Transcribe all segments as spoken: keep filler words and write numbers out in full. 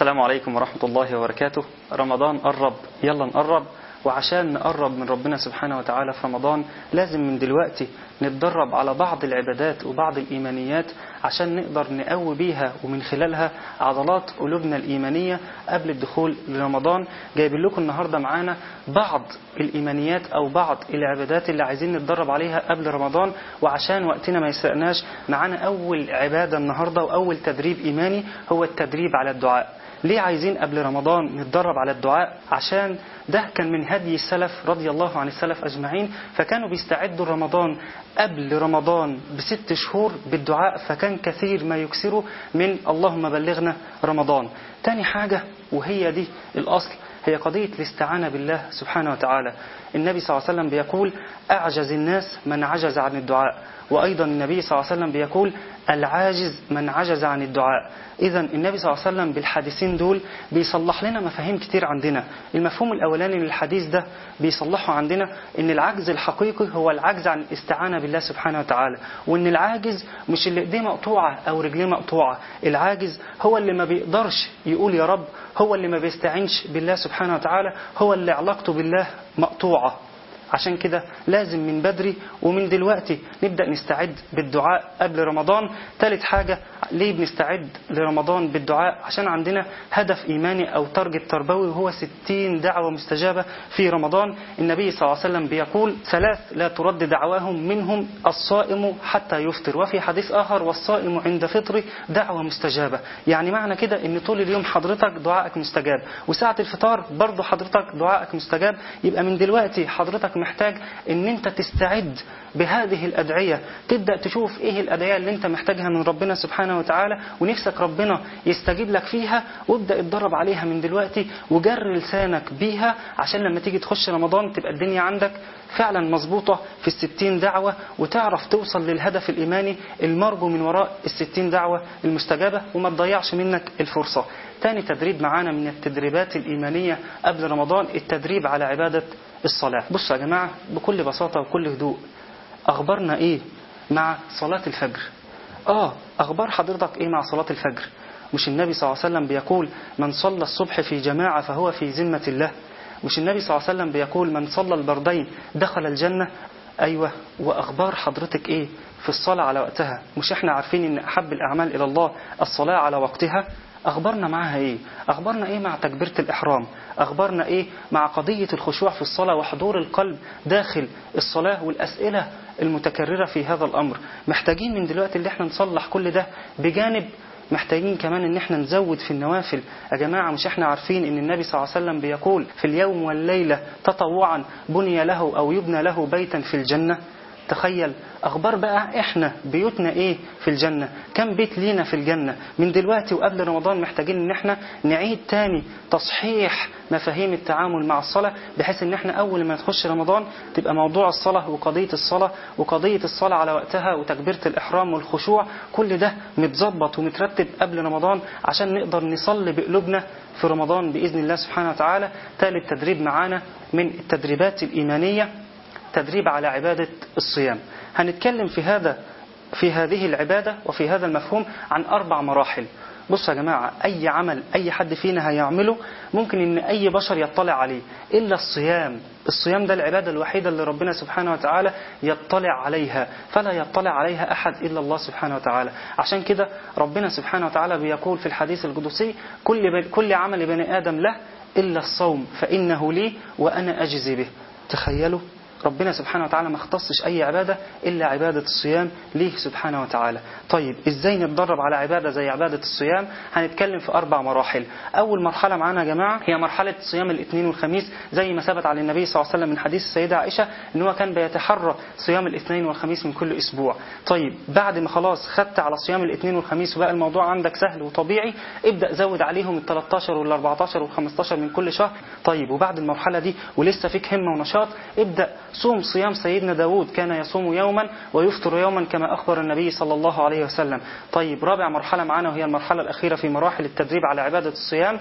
السلام عليكم ورحمة الله وبركاته. رمضان قرب، يلا نقرب. وعشان نقرب من ربنا سبحانه وتعالى في رمضان لازم من دلوقتي نتدرب على بعض العبادات وبعض الإيمانيات عشان نقدر نقوي بيها ومن خلالها عضلات قلوبنا الإيمانية قبل الدخول لرمضان. جايب لكم النهاردة معانا بعض الإيمانيات أو بعض العبادات اللي عايزين نتدرب عليها قبل رمضان. وعشان وقتنا ما يسرقناش، معانا أول عبادة النهاردة وأول تدريب إيماني هو التدريب على الدعاء. ليه عايزين قبل رمضان نتدرب على الدعاء؟ عشان ده كان من هدي السلف رضي الله عن السلف أجمعين، فكانوا بيستعدوا رمضان قبل رمضان بست شهور بالدعاء، فكان كثير ما يكسروا من اللهم بلغنا رمضان. تاني حاجة وهي دي الأصل هي قضية الاستعانة بالله سبحانه وتعالى. النبي صلى الله عليه وسلم بيقول أعجز الناس من عجز عن الدعاء، وأيضا النبي صلى الله عليه وسلم بيقول العاجز من عجز عن الدعاء. إذن النبي صلى الله عليه وسلم بالحديثين دول بيصلح لنا مفاهيم كتير عندنا. المفهوم الأولاني للحديث ده بيصلحه عندنا إن العجز الحقيقي هو العجز عن الاستعانة بالله سبحانه وتعالى، وإن العاجز مش اللي ايديه مقطوعة أو رجليه مقطوعة. العاجز هو اللي ما بيقدرش يقول يا رب، هو اللي ما بيستعينش بالله سبحانه وتعالى، هو اللي علاقته بالله مقطوعة. عشان كده لازم من بدري ومن دلوقتي نبدأ نستعد بالدعاء قبل رمضان. ثالث حاجة ليه بنستعد لرمضان بالدعاء؟ عشان عندنا هدف إيماني أو تارجت تربوي وهو ستين دعوة مستجابة في رمضان. النبي صلى الله عليه وسلم بيقول ثلاث لا ترد دعواهم، منهم الصائم حتى يفطر، وفي حديث آخر والصائم عند فطره دعوة مستجابة. يعني معنى كده ان طول اليوم حضرتك دعائك مستجاب، وساعة الفطار برضو حضرتك دعائك مستجاب. يبقى من دلوقتي حضرتك محتاج ان انت تستعد بهذه الأدعية، تبدأ تشوف ايه الأدعية اللي انت محتاجها من ربنا سبحانه وتعالى ونفسك ربنا يستجيب لك فيها، وابدأ اتدرب عليها من دلوقتي وجر لسانك بيها عشان لما تيجي تخش رمضان تبقى الدنيا عندك فعلا مظبوطة في الستين دعوة، وتعرف توصل للهدف الإيماني المرجو من وراء الستين دعوة المستجابة وما تضيعش منك الفرصة. تاني تدريب معانا من التدريبات الإيمانية قبل رمضان التدريب على عبادة الصلاة. بصوا يا جماعة بكل بساطة وكل هدوء، أخبارنا إيه مع صلاة الفجر؟ آه أخبار حضرتك إيه مع صلاة الفجر؟ مش النبي صلى الله عليه وسلم بيقول من صلى الصبح في جماعة فهو في ذمة الله؟ مش النبي صلى الله عليه وسلم بيقول من صلى البردين دخل الجنة؟ أيوة. وأخبار حضرتك إيه في الصلاة على وقتها؟ مش إحنا عارفين إن أحب الأعمال إلى الله الصلاة على وقتها؟ أخبارنا معها إيه؟ أخبارنا إيه مع تكبيرة الإحرام؟ أخبارنا إيه مع قضية الخشوع في الصلاة وحضور القلب داخل الصلاة والأسئلة المتكررة في هذا الأمر؟ محتاجين من دلوقتي اللي إحنا نصلح كل ده، بجانب محتاجين كمان ان احنا نزود في النوافل. يا جماعة مش احنا عارفين ان النبي صلى الله عليه وسلم بيقول في اليوم والليلة تطوعا بني له او يبنى له بيتا في الجنة؟ تخيل أخبار بقى إحنا بيوتنا إيه في الجنة، كم بيت لينا في الجنة. من دلوقتي وقبل رمضان محتاجين إن إحنا نعيد تاني تصحيح مفاهيم التعامل مع الصلاة، بحيث إن إحنا أول ما نخش رمضان تبقى موضوع الصلاة وقضية الصلاة وقضية الصلاة على وقتها وتكبيرة الإحرام والخشوع كل ده متظبط ومترتب قبل رمضان عشان نقدر نصلي بقلوبنا في رمضان بإذن الله سبحانه وتعالى. ثالث تدريب معانا من التدريبات الإيمانية تدريب على عبادة الصيام. هنتكلم في هذا في هذه العبادة وفي هذا المفهوم عن أربع مراحل. بصوا يا جماعة أي عمل أي حد فينا هيعمله ممكن إن أي بشر يطلع عليه إلا الصيام. الصيام ده العبادة الوحيدة اللي ربنا سبحانه وتعالى يطلع عليها، فلا يطلع عليها أحد إلا الله سبحانه وتعالى. عشان كده ربنا سبحانه وتعالى بيقول في الحديث القدسي كل كل عمل بني آدم له إلا الصوم فإنه لي وأنا أجزي به. تخيلوا ربنا سبحانه وتعالى ما اختصش أي عبادة إلا عبادة الصيام ليه سبحانه وتعالى. طيب إزاي نتدرب على عبادة زي عبادة الصيام؟ هنتكلم في أربع مراحل. أول مرحلة معانا يا جماعة هي مرحلة صيام الاثنين والخميس، زي ما ثبت على النبي صلى الله عليه وسلم من حديث السيدة عائشة إن هو كان بيتحرى صيام الاثنين والخميس من كل أسبوع. طيب بعد ما خلاص خدت على صيام الاثنين والخميس وبقى الموضوع عندك سهل وطبيعي، ابدأ زود عليهم ال ثلاثة عشر وال أربعة عشر وال خمسة عشر من كل شهر. طيب وبعد المرحلة دي ولسه فيك همة ونشاط، ابدأ صوم صيام سيدنا داود كان يصوم يوما ويفطر يوما كما أخبر النبي صلى الله عليه وسلم. طيب رابع مرحلة معنا وهي المرحلة الأخيرة في مراحل التدريب على عبادة الصيام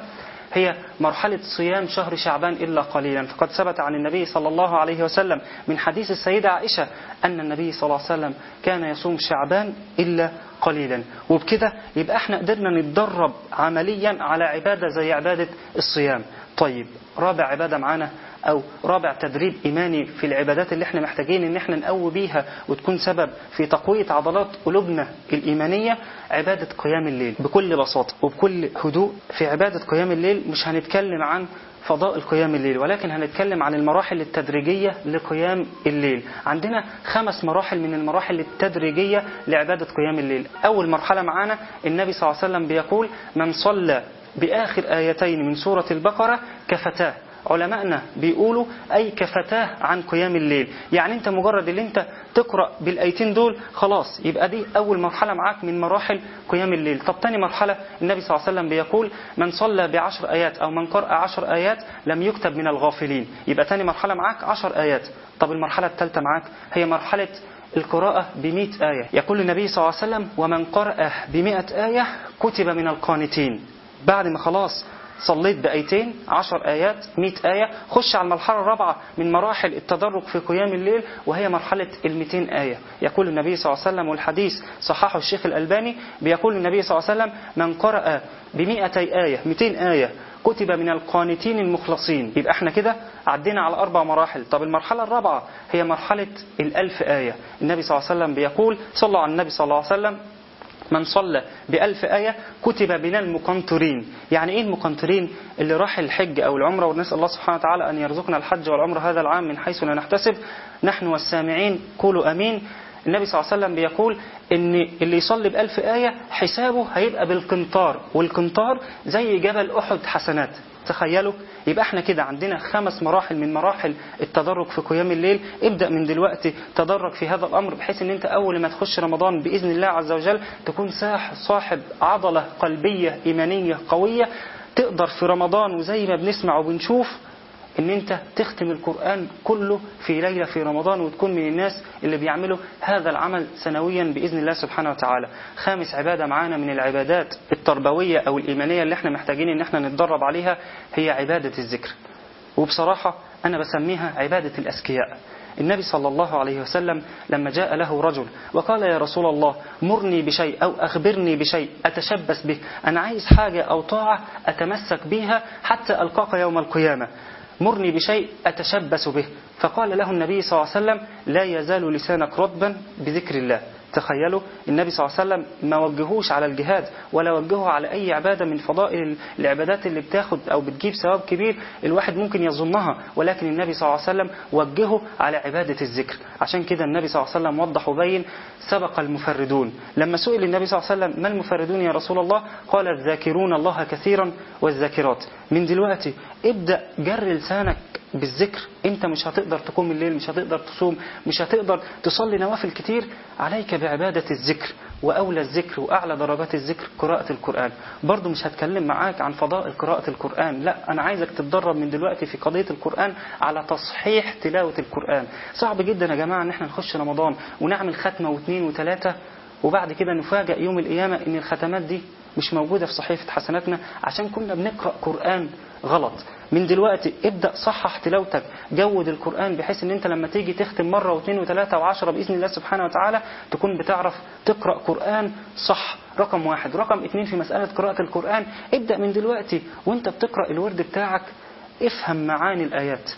هي مرحلة صيام شهر شعبان إلا قليلا. فقد ثبت عن النبي صلى الله عليه وسلم من حديث السيدة عائشة أن النبي صلى الله عليه وسلم كان يصوم شعبان إلا قليلا. وبكده يبقى احنا قدرنا نتدرب عمليا على عبادة زي عبادة الصيام. طيب رابع عبادة معانا أو رابع تدريب إيماني في العبادات اللي احنا محتاجين ان احنا نقوي بيها وتكون سبب في تقوية عضلات قلوبنا الإيمانية، عبادة قيام الليل. بكل بساطة وبكل هدوء في عبادة قيام الليل مش هنتكلم عن فضاء قيام الليل، ولكن هنتكلم عن المراحل التدريجية لقيام الليل. عندنا خمس مراحل من المراحل التدريجية لعبادة قيام الليل. أول مرحلة معانا النبي صلى الله عليه وسلم بيقول: من صلى بآخر آيتين من سورة البقرة كفتاه. علماءنا بيقولوا أي كفتاه عن قيام الليل، يعني أنت مجرد اللي أنت تقرأ بالآيتين دول خلاص يبقى دي أول مرحلة معاك من مراحل قيام الليل. طب تاني مرحلة النبي صلى الله عليه وسلم بيقول: من صلى بعشر آيات أو من قرأ عشر آيات لم يكتب من الغافلين. يبقى تاني مرحلة معاك عشر آيات. طب المرحلة الثالثة معاك هي مرحلة القراءة بمئة آية. يقول النبي صلى الله عليه وسلم: ومن قرأ بمئة آية كتب من القانتين. بعد ما خلاص صليت بآيتين عشر آيات مئة آية، خش على المرحلة الرابعة من مراحل التدرج في قيام الليل وهي مرحلة المئتين آية. يقول النبي صلى الله عليه وسلم والحديث صححه الشيخ الألباني، بيقول النبي صلى الله عليه وسلم: من قرأ بمئتي آية مئتين آية كتب من القانتين المخلصين. يبقى احنا كده عدينا على أربع مراحل. طب المرحلة الرابعة هي مرحلة الألف آية. النبي صلى الله عليه وسلم بيقول: صلوا على النبي صلى الله عليه وسلم: من صلى بألف آية كتب من المقنطرين. يعني إيه المقنطرين؟ اللي راح الحج أو العمرة، ونسأل الله سبحانه وتعالى أن يرزقنا الحج والعمرة هذا العام من حيث لا نحتسب. نحن والسامعين قولوا أمين. النبي صلى الله عليه وسلم بيقول إن اللي يصلي بألف آية حسابه هيبقى بالقنطار، والقنطار زي جبل أحد حسنات. تخيلوا. يبقى احنا كده عندنا خمس مراحل من مراحل التدرج في قيام الليل. ابدأ من دلوقتي تدرج في هذا الأمر، بحيث ان انت أول ما تخش رمضان بإذن الله عز وجل تكون صاحب عضلة قلبية إيمانية قوية، تقدر في رمضان وزي ما بنسمع وبنشوف ان انت تختم القرآن كله في ليلة في رمضان، وتكون من الناس اللي بيعملوا هذا العمل سنويا بإذن الله سبحانه وتعالى. خامس عبادة معانا من العبادات التربوية أو الإيمانية اللي احنا محتاجين ان احنا نتدرب عليها هي عبادة الذكر. وبصراحة أنا بسميها عبادة الأذكياء. النبي صلى الله عليه وسلم لما جاء له رجل وقال: يا رسول الله مرني بشيء أو أخبرني بشيء أتشبث به، أنا عايز حاجة أو طاعة أتمسك بها حتى ألقاك يوم القيامة، مرني بشيء أتشبث به. فقال له النبي صلى الله عليه وسلم: لا يزال لسانك رطبا بذكر الله. تخيلوا النبي صلى الله عليه وسلم ما وجهوش على الجهاد ولا وجهه على أي عبادة من فضائل العبادات اللي بتاخد أو بتجيب ثواب كبير الواحد ممكن يظنها، ولكن النبي صلى الله عليه وسلم وجهه على عبادة الذكر. عشان كده النبي صلى الله عليه وسلم وضح وبين: سبق المفردون. لما سئل النبي صلى الله عليه وسلم: ما المفردون يا رسول الله؟ قال: الذاكرون الله كثيرا والذاكرات. من دلوقتي ابدأ جر لسانك بالذكر. انت مش هتقدر تقوم الليل، مش هتقدر تصوم، مش هتقدر تصلي نوافل كتير، عليك بعبادة الذكر. وأولى الذكر وأعلى درجات الذكر قراءة القرآن. برضو مش هتكلم معاك عن فضائل قراءة القرآن، لا، أنا عايزك تتدرب من دلوقتي في قضية القرآن على تصحيح تلاوة القرآن. صعب جدا يا جماعة ان احنا نخش رمضان ونعمل ختمة واثنين وثلاثة وبعد كده نفاجأ يوم القيامة ان الختمات دي مش موجودة في صحيفة حسناتنا عشان كنا بنقرأ قرآن غلط. من دلوقتي ابدأ صحح تلاوتك، جود القرآن، بحيث ان انت لما تيجي تختم مرة واثنين وثلاثة وعشرة بإذن الله سبحانه وتعالى تكون بتعرف تقرأ قرآن صح. رقم واحد. رقم اثنين في مسألة قراءة القرآن، ابدأ من دلوقتي وانت بتقرأ الورد بتاعك افهم معاني الآيات،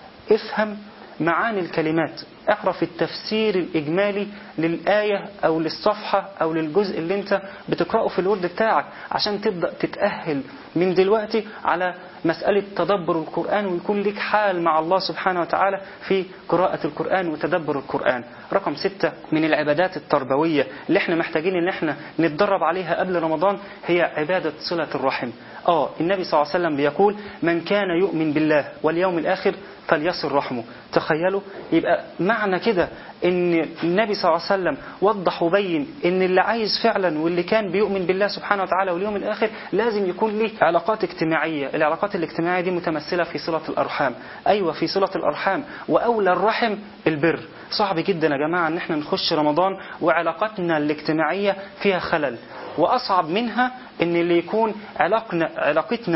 افهم معاني الكلمات، اعرف التفسير الإجمالي للآية أو للصفحة أو للجزء اللي انت بتقرأه في الورد بتاعك، عشان تبدأ تتأهل من دلوقتي على مسألة تدبر القرآن، ويكون لك حال مع الله سبحانه وتعالى في قراءة القرآن وتدبر القرآن. رقم ستة من العبادات التربوية اللي احنا محتاجين ان احنا نتدرب عليها قبل رمضان هي عبادة صلة الرحم. آه النبي صلى الله عليه وسلم بيقول: من كان يؤمن بالله واليوم الآخر فليصل رحمه. تخيلوا. يبقى معنى كده ان النبي صلى الله عليه وسلم وضح وبين ان اللي عايز فعلا واللي كان بيؤمن بالله سبحانه وتعالى واليوم الآخر لازم يكون له علاقات اجتماعية. العلاقات الاجتماعية دي متمثلة في صلة الأرحام. أيوة في صلة الأرحام، وأولى الرحم البر. صعب جدا يا جماعة ان احنا نخش رمضان وعلاقاتنا الاجتماعية فيها خلل، وأصعب منها ان اللي يكون علاقنا علاقتنا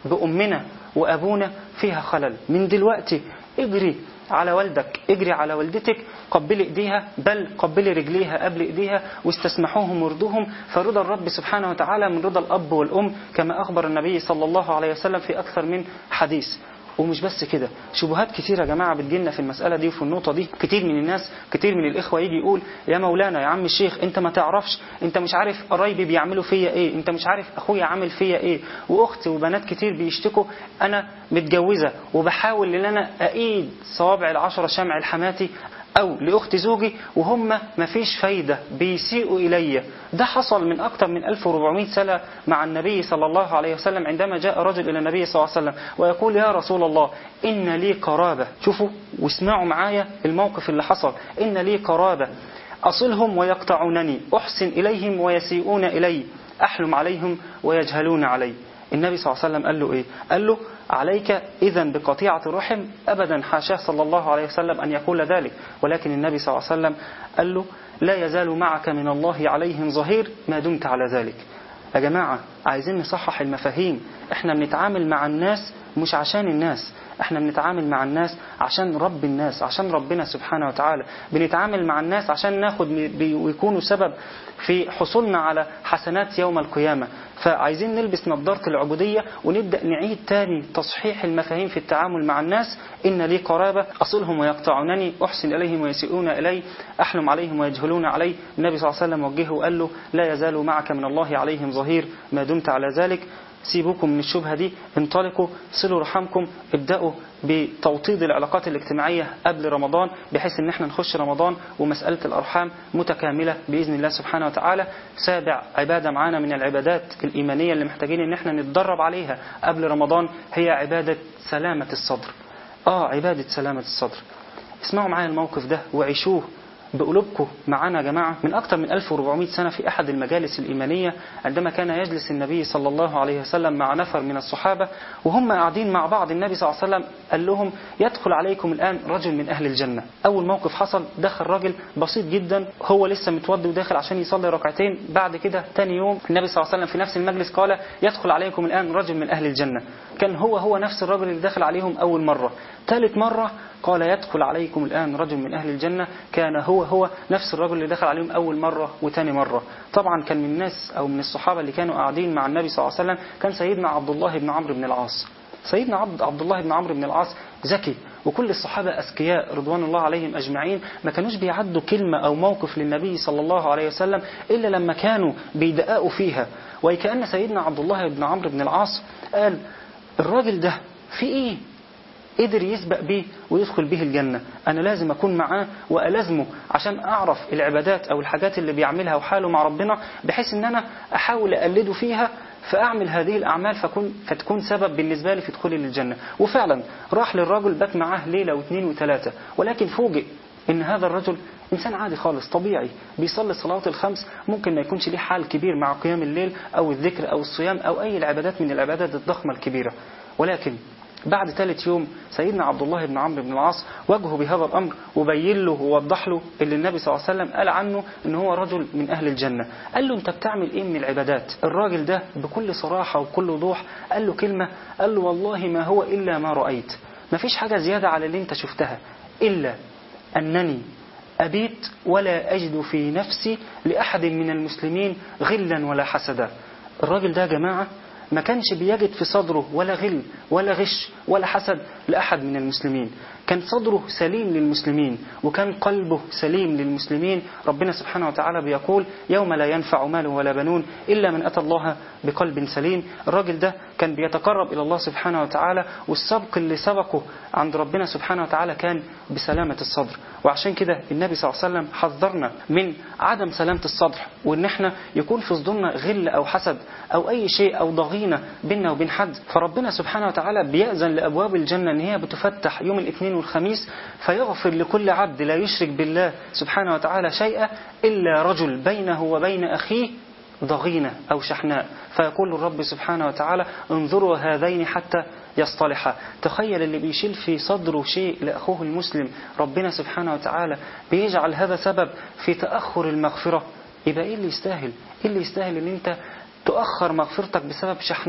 بأمنا وأبونا فيها خلل. من دلوقتي اجري على والدك، اجري على والدتك، قبلي ايديها، بل قبلي رجليها قبل ايديها، واستسمحوهم وارضوهم، فرضى الرب سبحانه وتعالى من رضا الأب والأم، كما أخبر النبي صلى الله عليه وسلم في أكثر من حديث. ومش بس كده، شبهات كثيرة يا جماعة بتجيلنا في المسألة دي وفي النقطة دي. كتير من الناس، كتير من الإخوة يجي يقول يا مولانا يا عم الشيخ، انت ما تعرفش، انت مش عارف قرايبي بيعملوا فيا ايه، انت مش عارف اخويا عامل فيا ايه. واختي وبنات كتير بيشتكوا، انا متجوزة وبحاول ان انا اقيد صوابع العشرة شمع الحماتي أو لأخت زوجي وهم ما فيش فايدة، بيسيئوا إلي. ده حصل من أكثر من ألف وأربعمائة سنة مع النبي صلى الله عليه وسلم، عندما جاء رجل إلى النبي صلى الله عليه وسلم ويقول يا رسول الله إن لي قرابة. شوفوا واسمعوا معايا الموقف اللي حصل. إن لي قرابة أصلهم ويقطعونني، أحسن إليهم ويسيئون إلي، أحلم عليهم ويجهلون علي. النبي صلى الله عليه وسلم قال له إيه؟ قال له عليك إذن بقطيعة الرحم. أبدا، حاشاه صلى الله عليه وسلم أن يقول ذلك، ولكن النبي صلى الله عليه وسلم قال له لا يزال معك من الله عليهم ظهير ما دمت على ذلك. يا جماعة عايزين نصحح المفاهيم. احنا بنتعامل مع الناس مش عشان الناس، احنا بنتعامل مع الناس عشان رب الناس، عشان ربنا سبحانه وتعالى. بنتعامل مع الناس عشان ناخد ويكونوا سبب في حصولنا على حسنات يوم القيامة. فعايزين نلبس نظارة العبودية ونبدأ نعيد تاني تصحيح المفاهيم في التعامل مع الناس. إن لي قرابة أصلهم ويقطعونني، أحسن إليهم ويسيئون إلي، أحلم عليهم ويجهلون علي. النبي صلى الله عليه وسلم وجهه وقال له لا يزال معك من الله عليهم ظهير ما دمت على ذلك. سيبوكم من الشبهة دي، انطلقوا صلوا رحمكم، ابدأوا بتوطيد العلاقات الاجتماعية قبل رمضان، بحيث ان احنا نخش رمضان ومسألة الأرحام متكاملة بإذن الله سبحانه وتعالى. سابع عبادة معانا من العبادات الإيمانية اللي محتاجين ان احنا نتدرب عليها قبل رمضان هي عبادة سلامة الصدر. آه عبادة سلامة الصدر. اسمعوا معايا الموقف ده وعيشوه بقلوبكم معانا يا جماعة. من أكثر من ألف وأربعمائة سنة في أحد المجالس الإيمانية، عندما كان يجلس النبي صلى الله عليه وسلم مع نفر من الصحابة وهم قاعدين مع بعض، النبي صلى الله عليه وسلم قال لهم يدخل عليكم الآن رجل من أهل الجنة. أول موقف حصل، دخل رجل بسيط جدا، هو لسه متوضي وداخل عشان يصلي ركعتين. بعد كده تاني يوم النبي صلى الله عليه وسلم في نفس المجلس قال يدخل عليكم الآن رجل من أهل الجنة. كان هو هو نفس الرجل اللي دخل عليهم أول مرة. ثالث مرة قال يدخل عليكم الآن رجل من أهل الجنة، كان هو هو نفس الرجل اللي دخل عليهم أول مرة وتاني مرة. طبعا كان من الناس أو من الصحابة اللي كانوا قاعدين مع النبي صلى الله عليه وسلم كان سيدنا عبد الله بن عمرو بن العاص. سيدنا عبد, عبد الله بن عمرو بن العاص ذكي، وكل الصحابة أذكياء رضوان الله عليهم أجمعين، ما كانوش بيعدوا كلمة أو موقف للنبي صلى الله عليه وسلم إلا لما كانوا بيدققوا فيها. وكأن سيدنا عبد الله بن عمرو بن العاص قال الراجل ده في إيه قدر يسبق به ويدخل به الجنة، أنا لازم أكون معاه وألازمه عشان أعرف العبادات أو الحاجات اللي بيعملها وحاله مع ربنا، بحيث أن أنا أحاول أقلده فيها فأعمل هذه الأعمال فكون فتكون سبب بالنسبة لي في دخولي للجنة. وفعلا راح للرجل بات معاه ليلة واثنين وثلاثة، ولكن فوجئ إن هذا الرجل إنسان عادي خالص طبيعي بيصلي الصلاة الخمس، ممكن ما يكونش ليه حال كبير مع قيام الليل أو الذكر أو الصيام أو أي العبادات من العبادات الضخمة الكبيرة. ولكن بعد ثالث يوم سيدنا عبد الله بن عمرو بن العاص واجهه بهذا الأمر وبين له ووضح له اللي النبي صلى الله عليه وسلم قال عنه إن هو رجل من أهل الجنة. قال له أنت بتعمل إيه من العبادات؟ الراجل ده بكل صراحة وكل وضوح قال له كلمة، قال له والله ما هو إلا ما رأيت، ما فيش حاجة زيادة على اللي أنت شفتها، إلا أنني أبيت ولا أجد في نفسي لأحد من المسلمين غلا ولا حسدا. الراجل ده يا جماعة ما كانش بيجد في صدره ولا غل ولا غش ولا حسد لأحد من المسلمين، كان صدره سليم للمسلمين وكان قلبه سليم للمسلمين. ربنا سبحانه وتعالى بيقول يوم لا ينفع مال ولا بنون إلا من أتى الله بقلب سليم. الراجل ده كان بيتقرب إلى الله سبحانه وتعالى، والسبق اللي سبقه عند ربنا سبحانه وتعالى كان بسلامة الصدر. وعشان كده النبي صلى الله عليه وسلم حذرنا من عدم سلامة الصدر، وإن احنا يكون في صدورنا غل أو حسد أو أي شيء أو ضغينة بيننا وبين حد. فربنا سبحانه وتعالى بيأذن لأبواب الجنة إن هي بتفتح يوم الاثنين والخميس، فيغفر لكل عبد لا يشرك بالله سبحانه وتعالى شيئا إلا رجل بينه وبين أخيه ضغينة أو شحناء، فيقول الرب سبحانه وتعالى انظروا هذين حتى يصطلحا. تخيل اللي بيشيل في صدره شيء لأخوه المسلم، ربنا سبحانه وتعالى بيجعل هذا سبب في تأخر المغفرة. يبقى إيه اللي يستاهل؟ إيه اللي يستاهل إن أنت تؤخر مغفرتك بسبب شحناء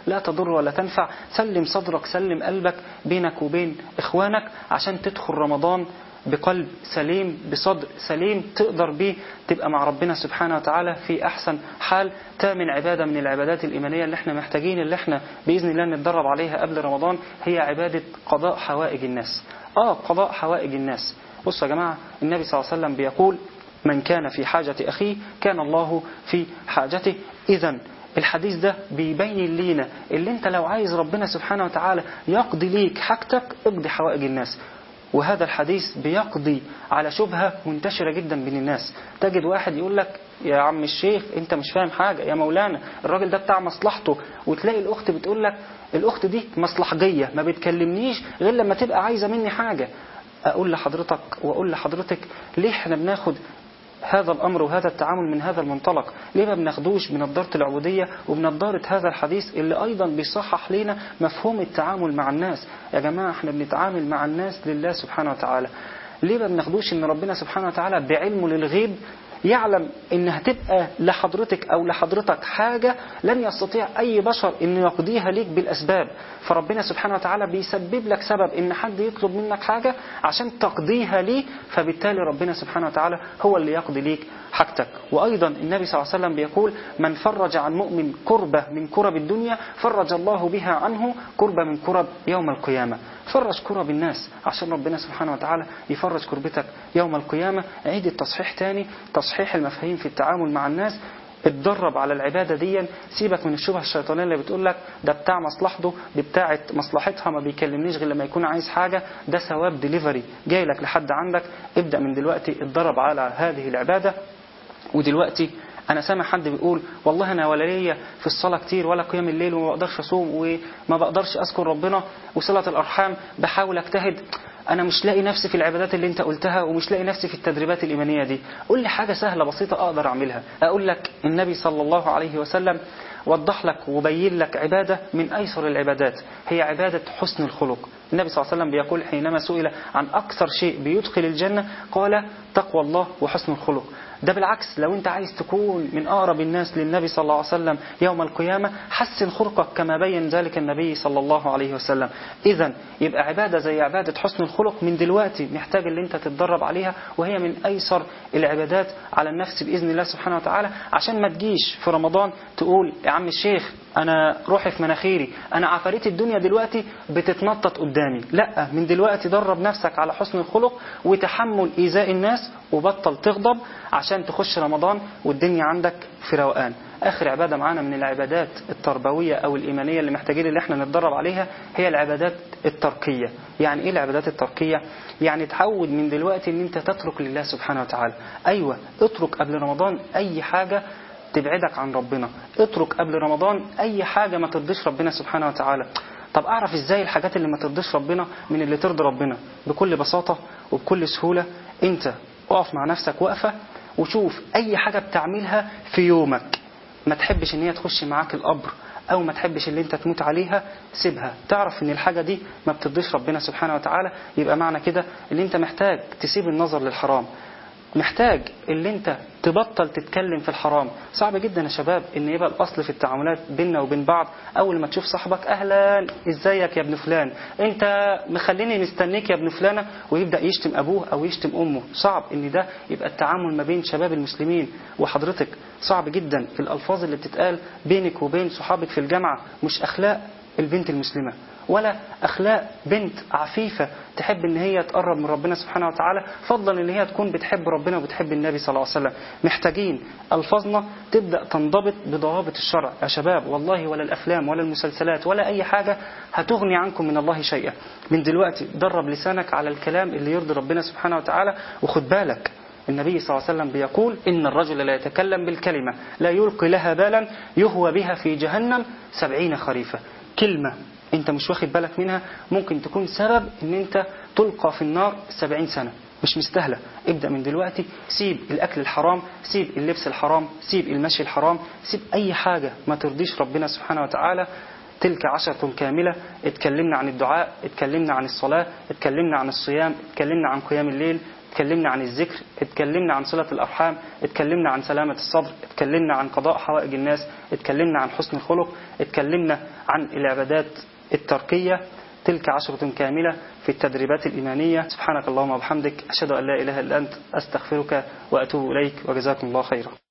لا تضر ولا تنفع. سلم صدرك، سلم قلبك بينك وبين إخوانك عشان تدخل رمضان بقلب سليم، بصدر سليم، تقدر بيه تبقى مع ربنا سبحانه وتعالى في أحسن حال. تامن عبادة من العبادات الإيمانية اللي احنا محتاجين اللي احنا بإذن الله نتدرب عليها قبل رمضان هي عبادة قضاء حوائج الناس. آه قضاء حوائج الناس. بصوا يا جماعة، النبي صلى الله عليه وسلم بيقول من كان في حاجة أخيه كان الله في حاجته. إذن الحديث ده بيبين لينا اللي انت لو عايز ربنا سبحانه وتعالى يقضي ليك حاجتك اقضي حوائج الناس. وهذا الحديث بيقضي على شبهة منتشرة جدا بين الناس. تجد واحد يقول لك يا عم الشيخ انت مش فاهم حاجة، يا مولانا الراجل ده بتاع مصلحته، وتلاقي الأخت بتقول لك الأخت دي مصلحجية ما بتكلمنيش غير لما تبقى عايزة مني حاجة. أقول لحضرتك وأقول لحضرتك ليه احنا بناخد هذا الأمر وهذا التعامل من هذا المنطلق؟ ليه ما بناخدوش بنضارة العبودية وبنضارة هذا الحديث اللي أيضا بيصحح لنا مفهوم التعامل مع الناس؟ يا جماعة احنا بنتعامل مع الناس لله سبحانه وتعالى. ليه ما بناخدوش ان ربنا سبحانه وتعالى بعلمه للغيب يعلم ان هتبقى لحضرتك او لحضرتك حاجة لن يستطيع اي بشر ان يقضيها ليك بالاسباب، فربنا سبحانه وتعالى بيسبب لك سبب ان حد يطلب منك حاجة عشان تقضيها ليه، فبالتالي ربنا سبحانه وتعالى هو اللي يقضي ليك حاجتك. وايضا النبي صلى الله عليه وسلم بيقول من فرج عن مؤمن كربة من كرب الدنيا فرج الله بها عنه كربة من كرب يوم القيامة. فرج كرب الناس عشان ربنا سبحانه وتعالى يفرج كربتك يوم القيامة. عيد التصحيح تاني، تصحيح المفاهيم في التعامل مع الناس. اتدرب على العبادة دي، سيبك من الشبهة الشيطانية اللي بتقول لك ده بتاع مصلحته، دي بتاعة مصلحتها، ما بيكلمنيش غير لما يكون عايز حاجة، ده ثواب ديليفري جاي لك لحد عندك. ابدأ من دلوقتي اتدرب على هذه العبادة. ودلوقتي أنا سامع حد بيقول والله أنا ولا ليا في الصلاة كتير ولا قيام الليل وما بقدرش أصوم وما بقدرش أذكر ربنا وصلة الأرحام بحاول أجتهد، أنا مش لاقي نفسي في العبادات اللي أنت قلتها ومش لاقي نفسي في التدريبات الإيمانية دي. قول لي حاجة سهلة بسيطة أقدر أعملها. أقول لك النبي صلى الله عليه وسلم وضح لك وبين لك عبادة من أيسر العبادات هي عبادة حسن الخلق. النبي صلى الله عليه وسلم بيقول حينما سئل عن أكثر شيء بيدخل الجنة قال تقوى الله وحسن الخلق. ده بالعكس، لو انت عايز تكون من أقرب الناس للنبي صلى الله عليه وسلم يوم القيامة حسن خلقك كما بين ذلك النبي صلى الله عليه وسلم. إذن يبقى عبادة زي عبادة حسن الخلق من دلوقتي محتاج اللي انت تتدرب عليها، وهي من أيسر العبادات على النفس بإذن الله سبحانه وتعالى، عشان ما تجيش في رمضان تقول يا عم الشيخ أنا روحي في مناخيري، أنا عفاريت الدنيا دلوقتي بتتنطط قدامي. لا، من دلوقتي درب نفسك على حسن الخلق وتحمل إيذاء الناس وبطل تغضب عشان تخش رمضان والدنيا عندك في روقان. آخر عبادة معانا من العبادات التربوية أو الإيمانية اللي محتاجين اللي احنا نتدرب عليها هي العبادات التركية. يعني إيه العبادات التركية؟ يعني تعود من دلوقتي ان انت تترك لله سبحانه وتعالى. أيوة، اترك قبل رمضان أي حاجة تبعدك عن ربنا، اترك قبل رمضان أي حاجة ما ترضيش ربنا سبحانه وتعالى. طب أعرف إزاي الحاجات اللي ما ترضيش ربنا من اللي ترضي ربنا؟ بكل بساطة وبكل سهولة، انت اقف مع نفسك وقفة وشوف أي حاجة بتعملها في يومك ما تحبش ان هي تخش معاك القبر او ما تحبش اللي انت تموت عليها، سيبها. تعرف ان الحاجة دي ما بترضيش ربنا سبحانه وتعالى، يبقى معنى كده اللي انت محتاج تسيب النظر للحرام، محتاج اللي انت تبطل تتكلم في الحرام. صعب جدا يا شباب ان يبقى الاصل في التعاملات بيننا وبين بعض اول ما تشوف صاحبك اهلا ازيك يا ابن فلان، انت مخليني مستنيك يا ابن فلانة، ويبدأ يشتم ابوه او يشتم امه. صعب ان ده يبقى التعامل ما بين شباب المسلمين وحضرتك. صعب جدا الالفاظ اللي بتتقال بينك وبين صحابك في الجامعة مش اخلاق البنت المسلمة ولا أخلاق بنت عفيفة تحب ان هي تقرب من ربنا سبحانه وتعالى، فضلا ان هي تكون بتحب ربنا وبتحب النبي صلى الله عليه وسلم. محتاجين ألفاظنا تبدأ تنضبط بضوابط الشرع يا شباب، والله ولا الأفلام ولا المسلسلات ولا أي حاجة هتغني عنكم من الله شيئا. من دلوقتي درب لسانك على الكلام اللي يرضي ربنا سبحانه وتعالى. وخد بالك النبي صلى الله عليه وسلم بيقول إن الرجل لا يتكلم بالكلمة لا يلقي لها بالا يهوى بها في جهنم سبعين خريفة. كلمة انت مش واخد بالك منها ممكن تكون سبب ان انت تلقى في النار سبعين سنة، مش مستاهلة. ابدأ من دلوقتي، سيب الأكل الحرام، سيب اللبس الحرام، سيب المشي الحرام، سيب أي حاجة ما ترضيش ربنا سبحانه وتعالى. تلك عشرة كاملة. اتكلمنا عن الدعاء، اتكلمنا عن الصلاة، اتكلمنا عن الصيام، اتكلمنا عن قيام الليل، اتكلمنا عن الذكر، اتكلمنا عن صلة الأرحام، اتكلمنا عن سلامة الصدر، اتكلمنا عن قضاء حوائج الناس، اتكلمنا عن حسن الخلق، اتكلمنا عن العبادات التركية. تلك عشرة كاملة في التدريبات الإيمانية. سبحانك اللهم وبحمدك، أشهد أن لا إله إلا أنت، أستغفرك وأتوب إليك، وجزاكم الله خيرا.